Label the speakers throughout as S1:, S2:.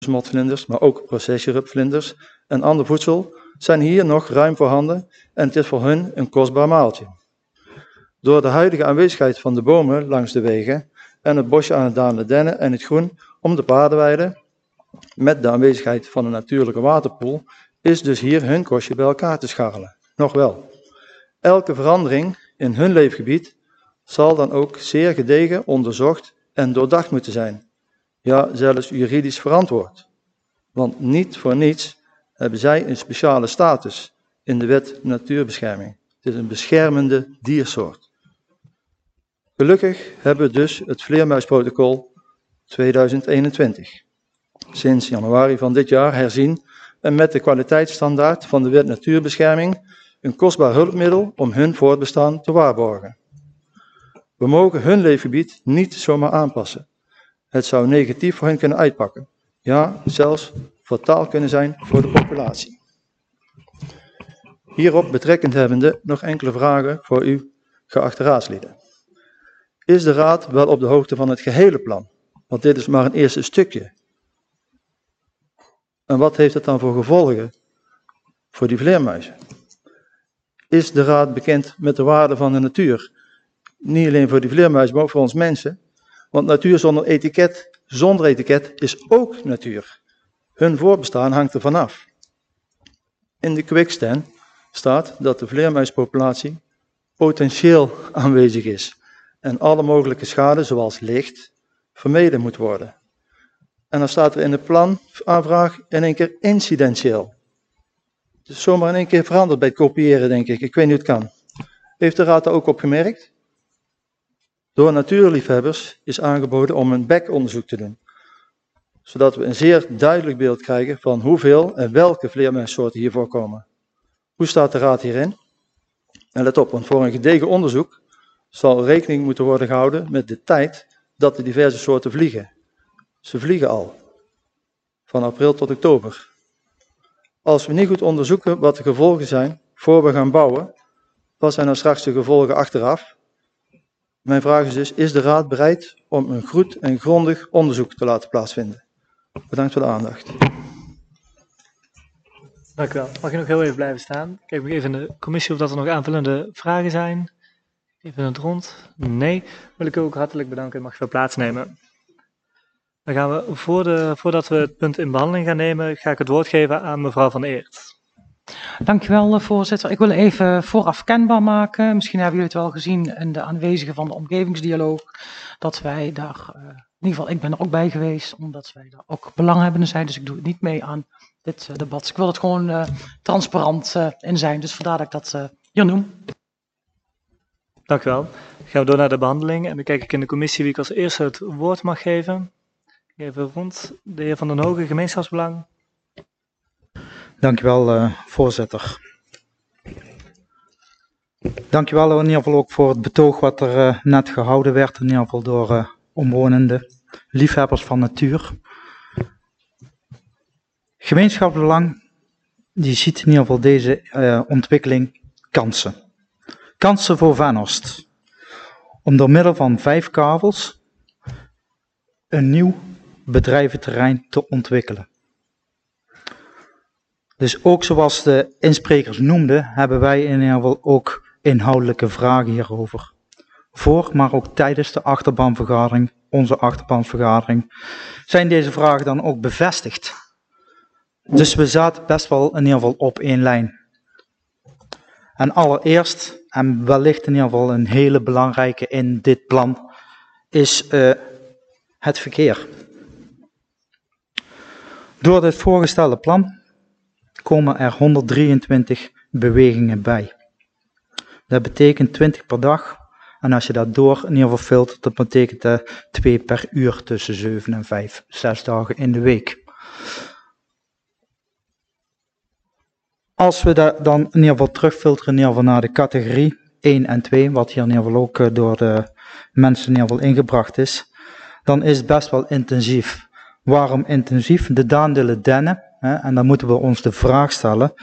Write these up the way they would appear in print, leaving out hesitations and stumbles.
S1: smotvlinders, maar ook processierupvlinders en ander voedsel zijn hier nog ruim voorhanden en het is voor hun een kostbaar maaltje. Door de huidige aanwezigheid van de bomen langs de wegen en het bosje aan het dalen dennen en het groen om de paardenweide, met de aanwezigheid van een natuurlijke waterpoel, is dus hier hun kostje bij elkaar te scharrelen. Nog wel. Elke verandering in hun leefgebied zal dan ook zeer gedegen, onderzocht en doordacht moeten zijn. Ja, zelfs juridisch verantwoord. Want niet voor niets hebben zij een speciale status in de wet natuurbescherming. Het is een beschermende diersoort. Gelukkig hebben we dus het Vleermuisprotocol 2021 sinds januari van dit jaar herzien en met de kwaliteitsstandaard van de wet natuurbescherming een kostbaar hulpmiddel om hun voortbestaan te waarborgen. We mogen hun leefgebied niet zomaar aanpassen. Het zou negatief voor hen kunnen uitpakken. Ja, zelfs fataal kunnen zijn voor de populatie. Hierop betrekkend hebbende nog enkele vragen voor u, geachte raadsleden. Is de raad wel op de hoogte van het gehele plan? Want dit is maar een eerste stukje. En wat heeft het dan voor gevolgen voor die vleermuizen? Is de raad bekend met de waarde van de natuur? Niet alleen voor die vleermuizen, maar ook voor ons mensen. Want natuur zonder etiket is ook natuur. Hun voortbestaan hangt er vanaf. In de quickscan staat dat de vleermuispopulatie potentieel aanwezig is. En alle mogelijke schade, zoals licht, vermeden moet worden. En dan staat er in de planaanvraag in één keer incidentieel. Het is zomaar in één keer veranderd bij het kopiëren, denk ik. Ik weet niet hoe het kan. Heeft de raad daar ook op gemerkt? Door natuurliefhebbers is aangeboden om een bekonderzoek te doen. Zodat we een zeer duidelijk beeld krijgen van hoeveel en welke vleermuissoorten hier voorkomen. Hoe staat de raad hierin? En let op, want voor een gedegen onderzoek zal rekening moeten worden gehouden met de tijd dat de diverse soorten vliegen. Ze vliegen al, van april tot oktober. Als we niet goed onderzoeken wat de gevolgen zijn voor we gaan bouwen, wat zijn dan straks de gevolgen achteraf? Mijn vraag is dus, is de raad bereid om een goed en grondig onderzoek te laten plaatsvinden? Bedankt voor de aandacht.
S2: Dank u wel. Mag je nog heel even blijven staan? Kijk nog even in de commissie of dat er nog aanvullende vragen zijn. Even het rond. Nee. Wil ik u ook hartelijk bedanken en mag je wel plaatsnemen. Dan gaan we, voordat we het punt in behandeling gaan nemen, ga ik het woord geven aan mevrouw Van Eert.
S3: Dankjewel, voorzitter. Ik wil even vooraf kenbaar maken. Misschien hebben jullie het wel gezien in de aanwezigen van de omgevingsdialoog. Dat wij daar, in ieder geval ik ben er ook bij geweest, omdat wij daar ook belanghebbenden zijn. Dus ik doe het niet mee aan dit debat. Ik wil het gewoon transparant in zijn. Dus vandaar dat ik dat hier noem.
S2: Dank u wel. Dan gaan we door naar de behandeling. En dan kijk ik in de commissie wie ik als eerste het woord mag geven. Even rond. De heer Van den Hogen, gemeenschapsbelang.
S4: Dank u wel, voorzitter. Dank u wel in ieder geval ook voor het betoog wat er net gehouden werd, in ieder geval door omwonenden, liefhebbers van natuur. Gemeenschapsbelang, die ziet in ieder geval deze ontwikkeling kansen. Kansen voor Venhorst. Om door middel van 5 kavels een nieuw bedrijventerrein te ontwikkelen. Dus ook zoals de insprekers noemden, hebben wij in ieder geval ook inhoudelijke vragen hierover. Voor, maar ook tijdens de achterbanvergadering, onze achterbanvergadering, zijn deze vragen dan ook bevestigd. Dus we zaten best wel in ieder geval op één lijn. En allereerst, en wellicht in ieder geval een hele belangrijke in dit plan, is het verkeer. Door dit voorgestelde plan komen er 123 bewegingen bij. Dat betekent 20 per dag. En als je dat door in ieder geval filtert, dat betekent 2 per uur tussen 7 en 5, 6 dagen in de week. Als we dat dan in ieder geval terugfilteren in ieder geval naar de categorie 1 en 2, wat hier in ieder geval ook door de mensen in ieder geval ingebracht is, dan is het best wel intensief. Waarom intensief? De Daandelen Dennen, en dan moeten we ons de vraag stellen,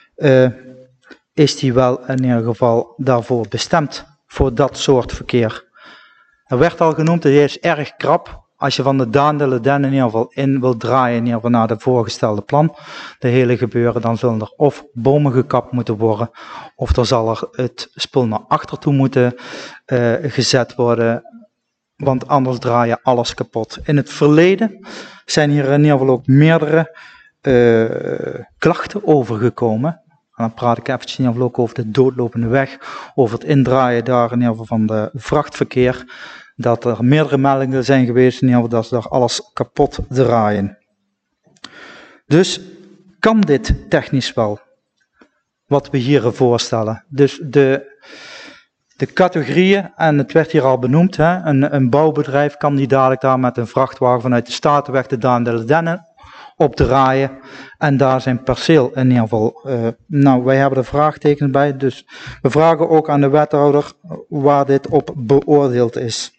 S4: is die wel in ieder geval daarvoor bestemd, voor dat soort verkeer? Er werd al genoemd, hij is erg krap, als je van de Daan-de-le-Den in ieder geval in wilt draaien, in ieder geval naar de voorgestelde plan, de hele gebeuren, dan zullen er of bomen gekapt moeten worden, of er zal er het spul naar achter toe moeten gezet worden, want anders draai je alles kapot. In het verleden zijn hier in ieder geval ook meerdere klachten overgekomen. En dan praat ik eventjes in ieder geval ook over de doodlopende weg, over het indraaien daar in ieder geval van de vrachtverkeer, dat er meerdere meldingen zijn geweest in ieder geval dat ze daar alles kapot draaien. Dus kan dit technisch wel, wat we hier voorstellen. Dus de categorieën, en het werd hier al benoemd, een bouwbedrijf kan niet dadelijk daar met een vrachtwagen vanuit de Statenweg de Daan-de-le-Den opdraaien en daar zijn perceel in ieder geval. Wij hebben er vraagtekens bij, dus we vragen ook aan de wethouder waar dit op beoordeeld is.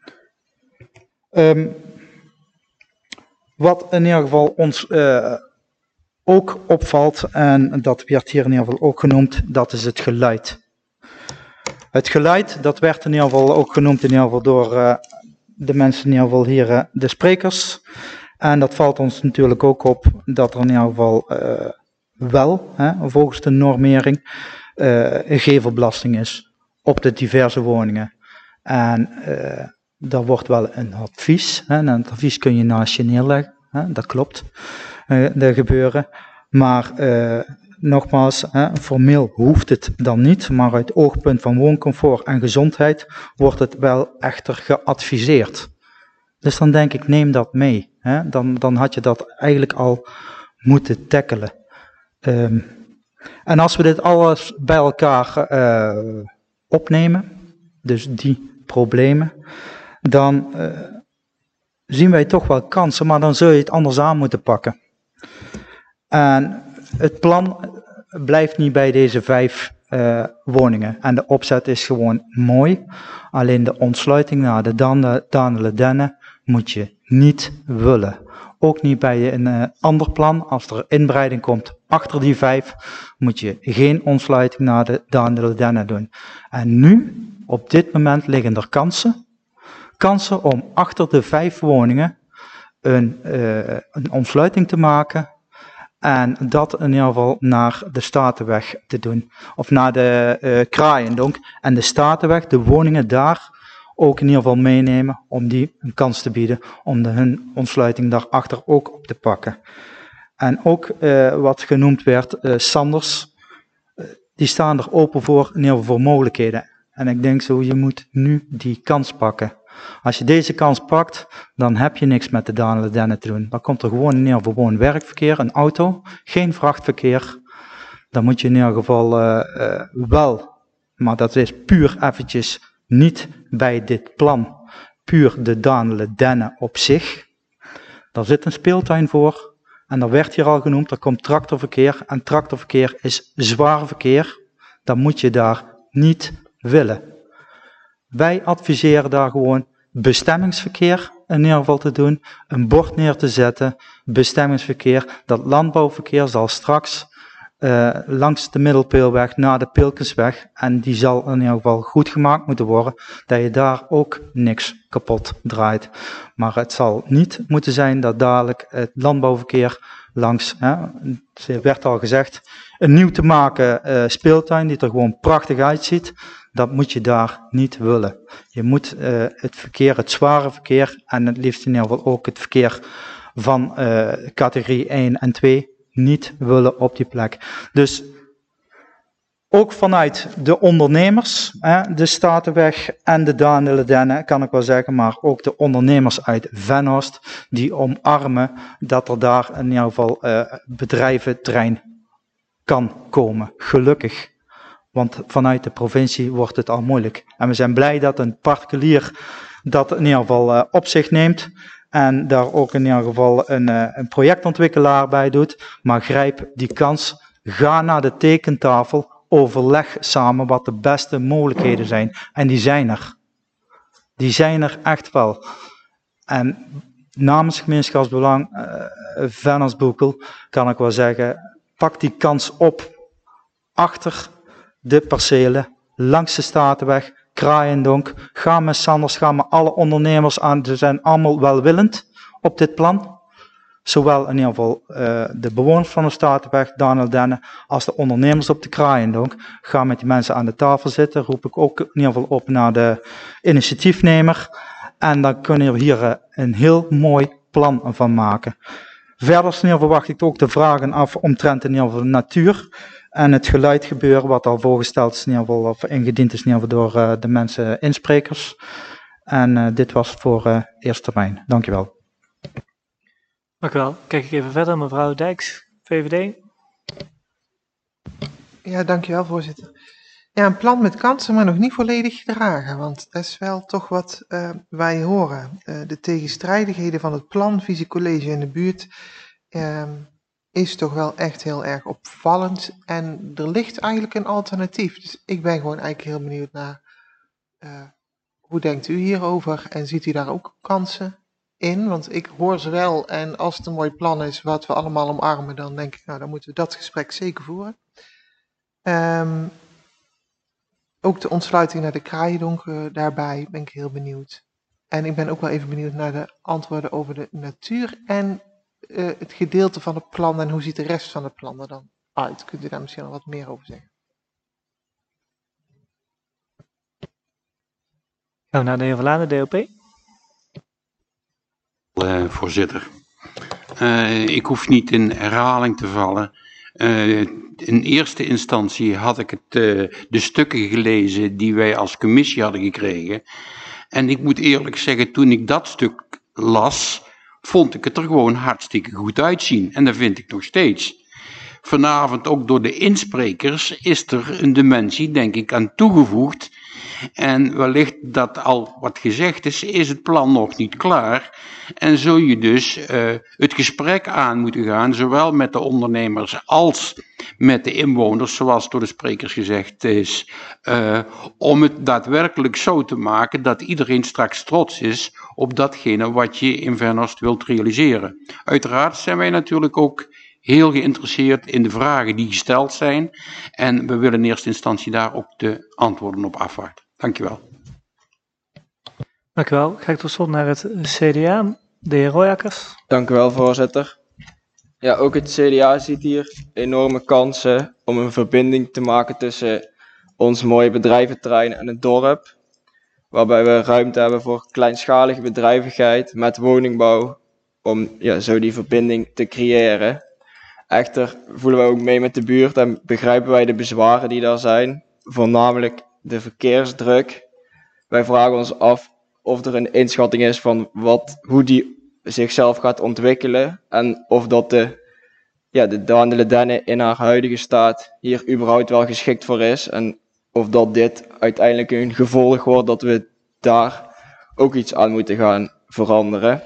S4: Wat in ieder geval ons ook opvalt, en dat werd hier in ieder geval ook genoemd, dat is het geluid. Het geluid, dat werd in ieder geval ook genoemd in ieder geval door de mensen in ieder geval hier, de sprekers. En dat valt ons natuurlijk ook op dat er in ieder geval wel, volgens de normering, een gevelbelasting is op de diverse woningen. En daar wordt wel een advies, en het advies kun je naast je neerleggen, dat klopt, dat gebeuren. Maar nogmaals, formeel hoeft het dan niet, maar uit oogpunt van wooncomfort en gezondheid wordt het wel echter geadviseerd. Dus dan denk ik, neem dat mee. Dan had je dat eigenlijk al moeten tackelen. En als we dit alles bij elkaar opnemen, dus die problemen, dan zien wij toch wel kansen, maar dan zul je het anders aan moeten pakken. En het plan blijft niet bij deze 5 woningen. En de opzet is gewoon mooi. Alleen de ontsluiting naar de Daan-de-le-Den moet je niet willen. Ook niet bij een ander plan. Als er inbreiding komt achter die 5, moet je geen ontsluiting naar de Daan-de-le-Den doen. En nu, op dit moment, liggen er kansen om achter de 5 woningen een ontsluiting te maken. En dat in ieder geval naar de Statenweg te doen. Of naar de Kraaiendonk. En de Statenweg, de woningen daar ook in ieder geval meenemen. Om die een kans te bieden. Om hun ontsluiting daarachter ook op te pakken. En ook wat genoemd werd, Sanders. Die staan er open voor, in ieder geval voor mogelijkheden. En ik denk zo, je moet nu die kans pakken. Als je deze kans pakt, dan heb je niks met de Daan-de-le-Den te doen. Dan komt er gewoon in ieder geval gewoon werkverkeer, een auto, geen vrachtverkeer. Dan moet je in ieder geval wel, maar dat is puur eventjes niet bij dit plan, puur de Daan-de-le-Den op zich. Daar zit een speeltuin voor en dat werd hier al genoemd, er komt tractorverkeer en tractorverkeer is zwaar verkeer. Dan moet je daar niet willen. Wij adviseren daar gewoon bestemmingsverkeer in ieder geval te doen, een bord neer te zetten, bestemmingsverkeer. Dat landbouwverkeer zal straks langs de Middelpeelweg naar de Pilkensweg en die zal in ieder geval goed gemaakt moeten worden, dat je daar ook niks kapot draait. Maar het zal niet moeten zijn dat dadelijk het landbouwverkeer langs, het werd al gezegd, een nieuw te maken speeltuin die er gewoon prachtig uitziet. Dat moet je daar niet willen. Je moet het verkeer, het zware verkeer en het liefst in ieder geval ook het verkeer van categorie 1 en 2 niet willen op die plek. Dus ook vanuit de ondernemers, de Statenweg en de Daan-de-le-Den kan ik wel zeggen, maar ook de ondernemers uit Venhorst, die omarmen dat er daar in ieder geval bedrijventerrein kan komen. Gelukkig. Want vanuit de provincie wordt het al moeilijk. En we zijn blij dat een particulier dat in ieder geval op zich neemt. En daar ook in ieder geval een projectontwikkelaar bij doet. Maar grijp die kans. Ga naar de tekentafel. Overleg samen wat de beste mogelijkheden zijn. En die zijn er. Die zijn er echt wel. En namens Gemeenschapsbelang Venhorst-Boekel kan ik wel zeggen. Pak die kans op achter de percelen, langs de Statenweg Kraaiendonk. Ga met Sanders, ga met alle ondernemers aan. Ze zijn allemaal welwillend op dit plan. Zowel in ieder geval de bewoners van de Statenweg, Daniel Denne, als de ondernemers op de Kraaiendonk. Ga met die mensen aan de tafel zitten. Roep ik ook in ieder geval op naar de initiatiefnemer. En dan kunnen we hier een heel mooi plan van maken. Verder in ieder geval wacht ik ook de vragen af omtrent in ieder geval de natuur. En het geluidgebeuren wat al voorgesteld is in ieder geval, of ingediend is in ieder geval door de mensen insprekers. En dit was voor eerste termijn. Dankjewel.
S2: Dank u wel. Kijk ik even verder. Mevrouw Dijks, VVD.
S5: Ja, dankjewel voorzitter. Ja, een plan met kansen, maar nog niet volledig gedragen, want dat is wel toch wat wij horen. De tegenstrijdigheden van het plan, visiecollege in de buurt, is toch wel echt heel erg opvallend. En er ligt eigenlijk een alternatief. Dus ik ben gewoon eigenlijk heel benieuwd naar, hoe denkt u hierover en ziet u daar ook kansen in? Want ik hoor ze wel en als het een mooi plan is wat we allemaal omarmen, dan denk ik, nou dan moeten we dat gesprek zeker voeren. Ook de ontsluiting naar de Kraaiendonk, daarbij ben ik heel benieuwd. En ik ben ook wel even benieuwd naar de antwoorden over de natuur en het gedeelte van het plan en hoe ziet de rest van het plan er dan uit? Kunt u daar misschien nog wat meer over zeggen?
S2: Gaan we naar de heer Verlaan, de DOP.
S6: Voorzitter, ik hoef niet in herhaling te vallen. In eerste instantie had ik de stukken gelezen die wij als commissie hadden gekregen. En ik moet eerlijk zeggen, toen ik dat stuk las, vond ik het er gewoon hartstikke goed uitzien. En dat vind ik nog steeds. Vanavond ook door de insprekers is er een dimensie, denk ik, aan toegevoegd. En wellicht dat al wat gezegd is het plan nog niet klaar. En zul je dus het gesprek aan moeten gaan, zowel met de ondernemers als met de inwoners, zoals door de sprekers gezegd is, om het daadwerkelijk zo te maken dat iedereen straks trots is op datgene wat je in Venhorst wilt realiseren. Uiteraard zijn wij natuurlijk ook heel geïnteresseerd in de vragen die gesteld zijn en we willen in eerste instantie daar ook de antwoorden op afwachten. Dankjewel.
S2: Dank u wel. Ga ik tot slot naar het CDA, de heer Royakkers.
S7: Dank u wel, voorzitter. Ja, ook het CDA ziet hier enorme kansen om een verbinding te maken tussen ons mooie bedrijventerrein en het dorp. Waarbij we ruimte hebben voor kleinschalige bedrijvigheid met woningbouw om zo die verbinding te creëren. Echter voelen we ook mee met de buurt en begrijpen wij de bezwaren die daar zijn, voornamelijk de verkeersdruk. Wij vragen ons af of er een inschatting is van hoe die zichzelf gaat ontwikkelen en of dat de Daniëlle Denne in haar huidige staat hier überhaupt wel geschikt voor is en of dat dit uiteindelijk een gevolg wordt dat we daar ook iets aan moeten gaan veranderen.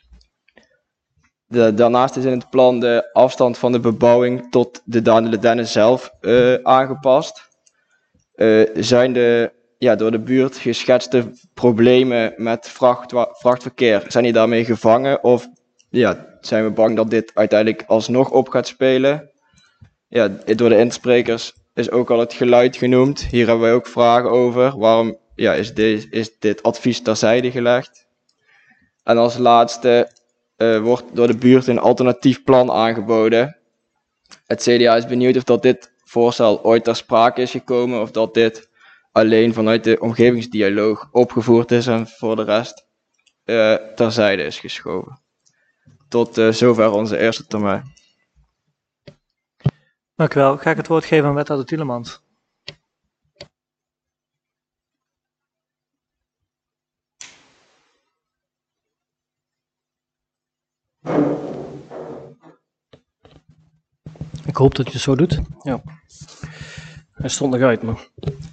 S7: Daarnaast is in het plan de afstand van de bebouwing tot de Daniëlle Denne zelf aangepast. Zijn de door de buurt geschetste problemen met vrachtverkeer, zijn die daarmee gevangen of zijn we bang dat dit uiteindelijk alsnog op gaat spelen? Ja, door de insprekers is ook al het geluid genoemd. Hier hebben wij ook vragen over. Waarom is dit advies terzijde gelegd? En als laatste wordt door de buurt een alternatief plan aangeboden. Het CDA is benieuwd of dat dit voorstel ooit ter sprake is gekomen of dat dit alleen vanuit de omgevingsdialoog opgevoerd is en voor de rest terzijde is geschoven. Tot zover onze eerste termijn.
S2: Dank u wel. Ga ik het woord geven aan wethouder Tielemans.
S8: Ik hoop dat je het zo doet. Ja. Hij stond nog uit, maar.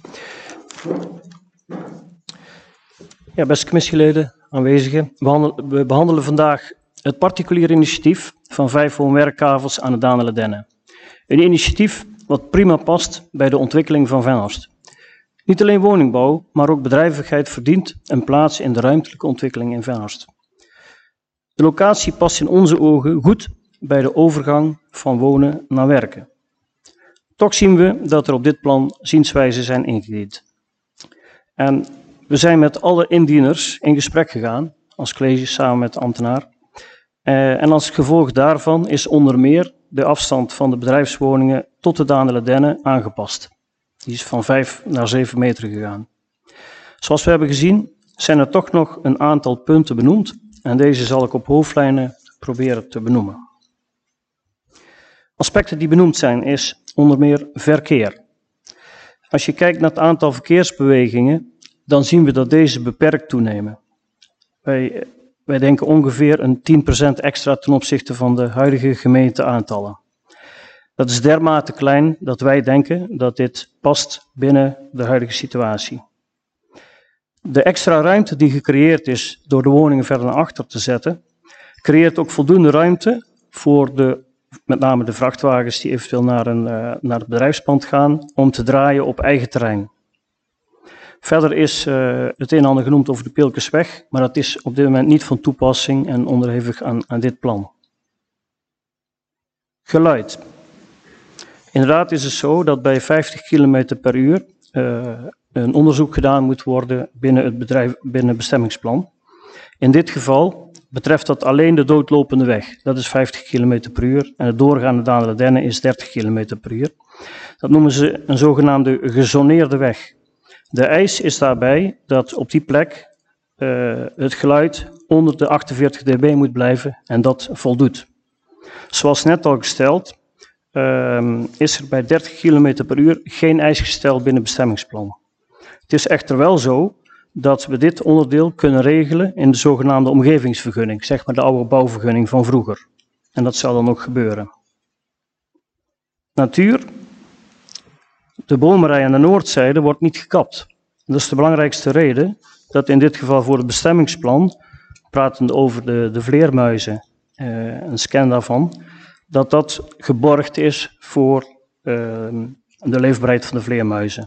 S8: Ja, beste commissieleden, aanwezigen. We behandelen vandaag het particulier initiatief van 5 woon-werkkavels aan de Daniëlle Denne. Een initiatief wat prima past bij de ontwikkeling van Venhorst. Niet alleen woningbouw, maar ook bedrijvigheid verdient een plaats in de ruimtelijke ontwikkeling in Venhorst. De locatie past in onze ogen goed bij de overgang van wonen naar werken. Toch zien we dat er op dit plan zienswijzen zijn ingediend. En we zijn met alle indieners in gesprek gegaan, als college samen met de ambtenaar. En als gevolg daarvan is onder meer de afstand van de bedrijfswoningen tot de Daan Denne aangepast. Die is van 5 naar 7 meter gegaan. Zoals we hebben gezien zijn er toch nog een aantal punten benoemd en deze zal ik op hoofdlijnen proberen te benoemen. Aspecten die benoemd zijn is onder meer verkeer. Als je kijkt naar het aantal verkeersbewegingen, dan zien we dat deze beperkt toenemen. Wij denken ongeveer een 10% extra ten opzichte van de huidige gemeenteaantallen. Dat is dermate klein dat wij denken dat dit past binnen de huidige situatie. De extra ruimte die gecreëerd is door de woningen verder naar achter te zetten, creëert ook voldoende ruimte voor met name de vrachtwagens die eventueel naar het bedrijfspand gaan, om te draaien op eigen terrein. Verder is het een en ander genoemd over de Pilkersweg, maar dat is op dit moment niet van toepassing en onderhevig aan dit plan. Geluid. Inderdaad is het zo dat bij 50 km per uur een onderzoek gedaan moet worden binnen het bestemmingsplan. In dit geval betreft dat alleen de doodlopende weg. Dat is 50 km per uur en het doorgaande Daan Denne is 30 km per uur. Dat noemen ze een zogenaamde gezoneerde weg. De eis is daarbij dat op die plek het geluid onder de 48 dB moet blijven en dat voldoet. Zoals net al gesteld, is er bij 30 km per uur geen eis gesteld binnen het bestemmingsplan. Het is echter wel zo dat we dit onderdeel kunnen regelen in de zogenaamde omgevingsvergunning, zeg maar de oude bouwvergunning van vroeger. En dat zal dan ook gebeuren. Natuur. De bomenrij aan de noordzijde wordt niet gekapt. Dat is de belangrijkste reden dat in dit geval voor het bestemmingsplan, pratende over de vleermuizen, een scan daarvan, dat geborgd is voor de leefbaarheid van de vleermuizen.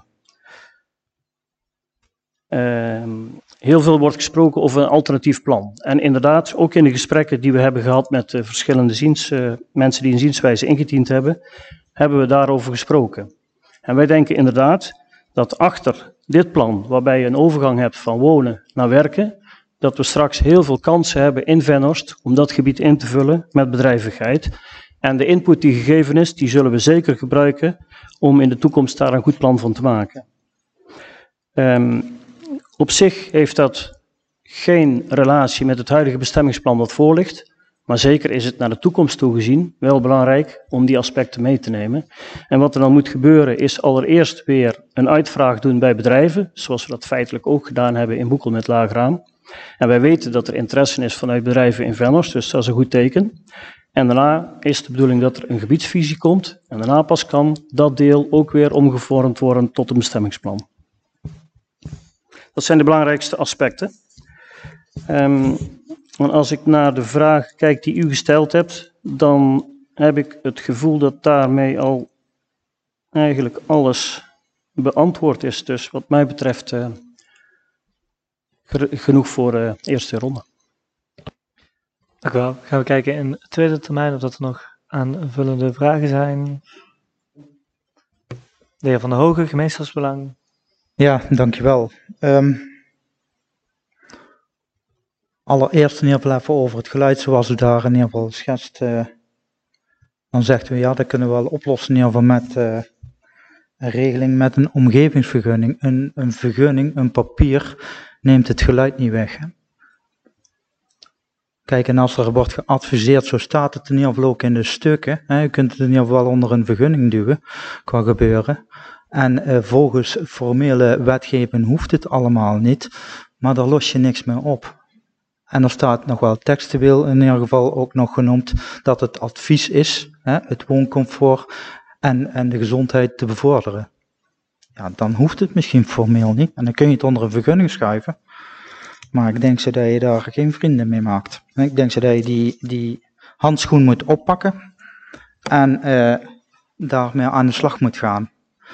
S8: Heel veel wordt gesproken over een alternatief plan. En inderdaad, ook in de gesprekken die we hebben gehad met de verschillende mensen die een zienswijze ingediend hebben, hebben we daarover gesproken. En wij denken inderdaad dat achter dit plan, waarbij je een overgang hebt van wonen naar werken, dat we straks heel veel kansen hebben in Venhorst om dat gebied in te vullen met bedrijvigheid. En de input die gegeven is, die zullen we zeker gebruiken om in de toekomst daar een goed plan van te maken. Op zich heeft dat geen relatie met het huidige bestemmingsplan dat voor ligt, maar zeker is het naar de toekomst toe gezien wel belangrijk om die aspecten mee te nemen. En wat er dan moet gebeuren is allereerst weer een uitvraag doen bij bedrijven, zoals we dat feitelijk ook gedaan hebben in Boekel met Laagraam. En wij weten dat er interesse is vanuit bedrijven in Venhorst, dus dat is een goed teken. En daarna is de bedoeling dat er een gebiedsvisie komt en daarna pas kan dat deel ook weer omgevormd worden tot een bestemmingsplan. Dat zijn de belangrijkste aspecten. En als ik naar de vraag kijk die u gesteld hebt, dan heb ik het gevoel dat daarmee al eigenlijk alles beantwoord is. Dus wat mij betreft genoeg voor de eerste ronde.
S2: Dank u wel. Gaan we kijken in de tweede termijn of dat er nog aanvullende vragen zijn. De heer Van der Hogen, gemeenschapsbelang.
S4: Ja, dankjewel. Allereerst in ieder geval even over het geluid zoals u daar in ieder geval schetst. Dan zegt u ja, dat kunnen we wel oplossen in ieder geval met een regeling met een omgevingsvergunning. Een vergunning, een papier, neemt het geluid niet weg. Hè? Kijk, en als er wordt geadviseerd, zo staat het in ieder geval ook in de stukken. Hè? U kunt het in ieder geval onder een vergunning duwen, qua gebeuren. En volgens formele wetgeving hoeft het allemaal niet, maar daar los je niks meer op. En er staat nog wel textueel in ieder geval ook nog genoemd dat het advies is, hè, het wooncomfort en de gezondheid te bevorderen. Ja, dan hoeft het misschien formeel niet en dan kun je het onder een vergunning schuiven. Maar ik denk zo dat je daar geen vrienden mee maakt. Ik denk zo dat je die handschoen moet oppakken en daarmee aan de slag moet gaan.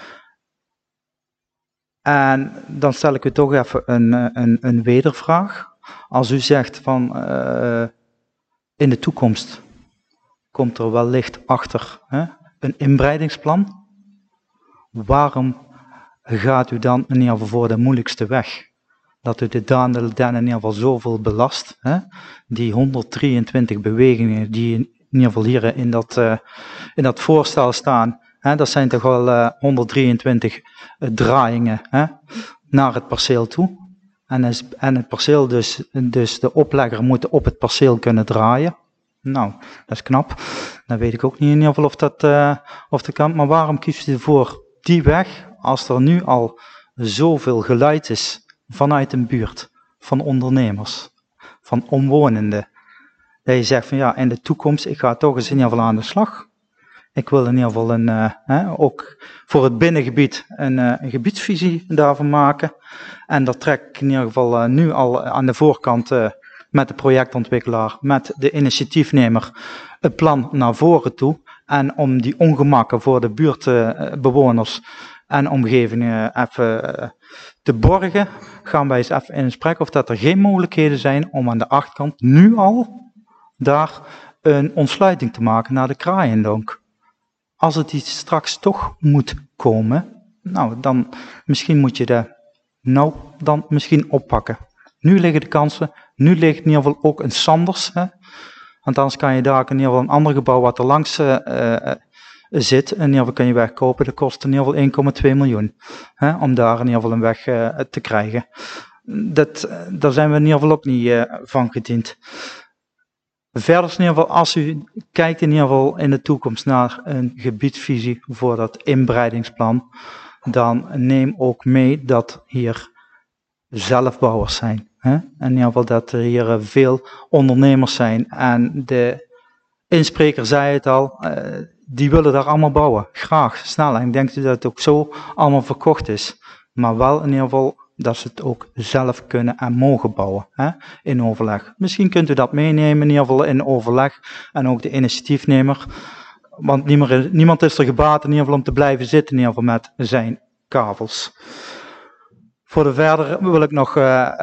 S4: En dan stel ik u toch even een wedervraag. Als u zegt van in de toekomst komt er wellicht achter een inbreidingsplan. Waarom gaat u dan in ieder geval voor de moeilijkste weg. Dat u de Daan in ieder geval zoveel belast. Hè? Die 123 bewegingen die in ieder geval hier in dat voorstel staan. Hè? Dat zijn toch wel 123 draaiingen, hè? Naar het perceel toe. En het perceel dus de oplegger moet op het perceel kunnen draaien. Nou, dat is knap. Dan weet ik ook niet in ieder geval of dat kan. Maar waarom kiest u voor die weg als er nu al zoveel geluid is vanuit een buurt, van ondernemers, van omwonenden? Dat je zegt van ja, in de toekomst, ik ga toch eens in ieder geval aan de slag. Ik wil in ieder geval ook voor het binnengebied een gebiedsvisie daarvan maken. En dat trek ik in ieder geval nu al aan de voorkant met de projectontwikkelaar, met de initiatiefnemer, het plan naar voren toe. En om die ongemakken voor de buurtbewoners en omgevingen even te borgen, gaan wij eens even in gesprek of dat er geen mogelijkheden zijn om aan de achterkant nu al daar een ontsluiting te maken naar de Kraaiendonk. Als het iets straks toch moet komen, nou dan misschien moet je dat nou dan misschien oppakken. Nu liggen de kansen, nu ligt in ieder geval ook een Sanders. Hè? Want anders kan je daar in ieder geval een ander gebouw wat er langs zit, in ieder geval kan je wegkopen. Dat kost in ieder geval 1,2 miljoen. Hè? Om daar in ieder geval een weg te krijgen. Daar zijn we in ieder geval ook niet van gediend. Verder in ieder geval, als u kijkt in ieder geval in de toekomst naar een gebiedsvisie voor dat inbreidingsplan, dan neem ook mee dat hier zelfbouwers zijn. Hè? En in ieder geval dat er hier veel ondernemers zijn. En de inspreker zei het al, die willen daar allemaal bouwen. Graag, snel. En ik denk dat het ook zo allemaal verkocht is. Maar wel in ieder geval dat ze het ook zelf kunnen en mogen bouwen, hè, in overleg. Misschien kunt u dat meenemen, in ieder geval in overleg, en ook de initiatiefnemer, want niemand is er gebaat in ieder geval om te blijven zitten, in ieder geval met zijn kavels. Voor de verder wil ik nog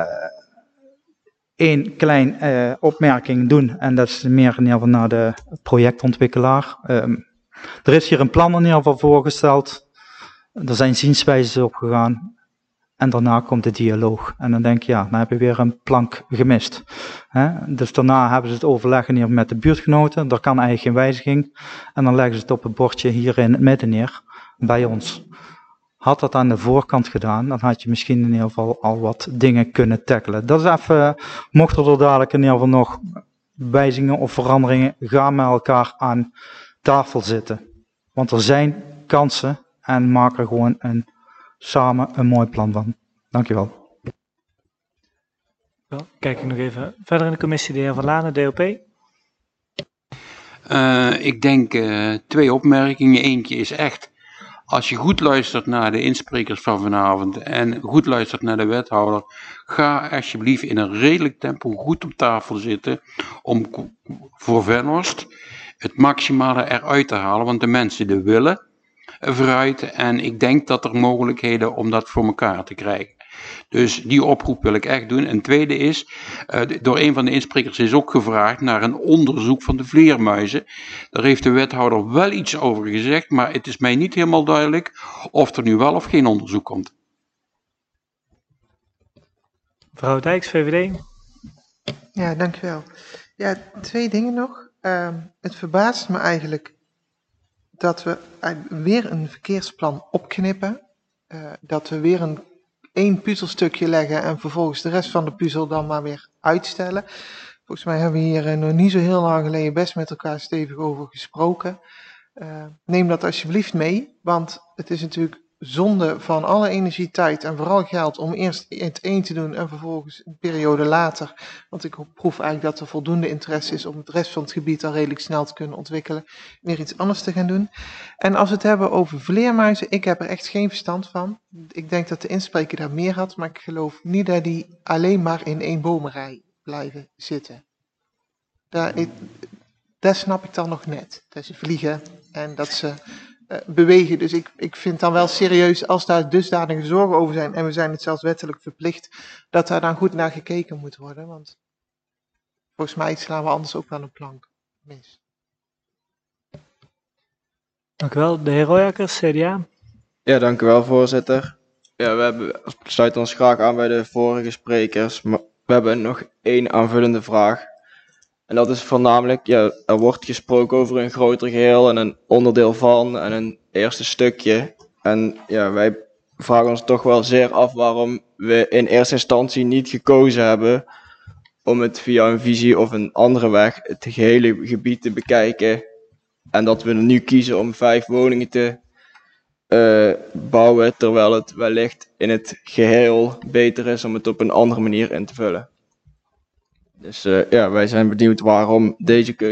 S4: één klein opmerking doen, en dat is meer in ieder geval naar de projectontwikkelaar. Er is hier een plan in ieder geval voorgesteld, er zijn zienswijzen opgegaan. En daarna komt de dialoog. En dan denk je, ja, dan heb je weer een plank gemist. Dus daarna hebben ze het overleggen hier met de buurtgenoten. Er kan eigenlijk geen wijziging. En dan leggen ze het op het bordje hier in het midden neer, bij ons. Had dat aan de voorkant gedaan, dan had je misschien in ieder geval al wat dingen kunnen tackelen. Dat is even, mochten er dadelijk in ieder geval nog wijzigingen of veranderingen, ga met elkaar aan tafel zitten. Want er zijn kansen en maak er gewoon samen een mooi plan van. Dankjewel.
S2: Kijk ik nog even verder in de commissie, de heer Van Lanen, DOP.
S6: Ik denk 2 opmerkingen. Eentje is echt, als je goed luistert naar de insprekers van vanavond en goed luistert naar de wethouder, ga alsjeblieft in een redelijk tempo goed op tafel zitten om voor Venhorst het maximale eruit te halen, want de mensen de willen vooruit en ik denk dat er mogelijkheden om dat voor elkaar te krijgen. Dus die oproep wil ik echt doen. En tweede is, door een van de insprekers is ook gevraagd naar een onderzoek van de vleermuizen. Daar heeft de wethouder wel iets over gezegd, maar het is mij niet helemaal duidelijk of er nu wel of geen onderzoek komt.
S2: Mevrouw Dijks, VVD.
S5: Ja, dankjewel. Ja, 2 dingen nog. Het verbaast me eigenlijk dat we weer een verkeersplan opknippen. Dat we weer één puzzelstukje leggen en vervolgens de rest van de puzzel dan maar weer uitstellen. Volgens mij hebben we hier nog niet zo heel lang geleden best met elkaar stevig over gesproken. Neem dat alsjeblieft mee, want het is natuurlijk zonde van alle energie, tijd en vooral geld om eerst het een te doen en vervolgens een periode later, want ik proef eigenlijk dat er voldoende interesse is om het rest van het gebied al redelijk snel te kunnen ontwikkelen, weer iets anders te gaan doen. En als we het hebben over vleermuizen, ik heb er echt geen verstand van. Ik denk dat de inspreker daar meer had, maar ik geloof niet dat die alleen maar in 1 bomenrij blijven zitten. Daar snap ik dan nog net, dat ze vliegen en dat ze bewegen. Dus ik vind dan wel serieus, als daar dusdanige zorgen over zijn, en we zijn het zelfs wettelijk verplicht, dat daar dan goed naar gekeken moet worden. Want volgens mij slaan we anders ook wel een plank mis.
S2: Dank u wel. De heer Royakkers, CDA.
S7: Ja, dank u wel, voorzitter. Ja, we sluiten ons graag aan bij de vorige sprekers, maar we hebben nog 1 aanvullende vraag. En dat is voornamelijk, ja, er wordt gesproken over een groter geheel en een onderdeel van en een eerste stukje. En ja, wij vragen ons toch wel zeer af waarom we in eerste instantie niet gekozen hebben om het via een visie of een andere weg het gehele gebied te bekijken. En dat we er nu kiezen om 5 woningen te bouwen, terwijl het wellicht in het geheel beter is om het op een andere manier in te vullen. Dus ja, wij zijn benieuwd waarom deze keuze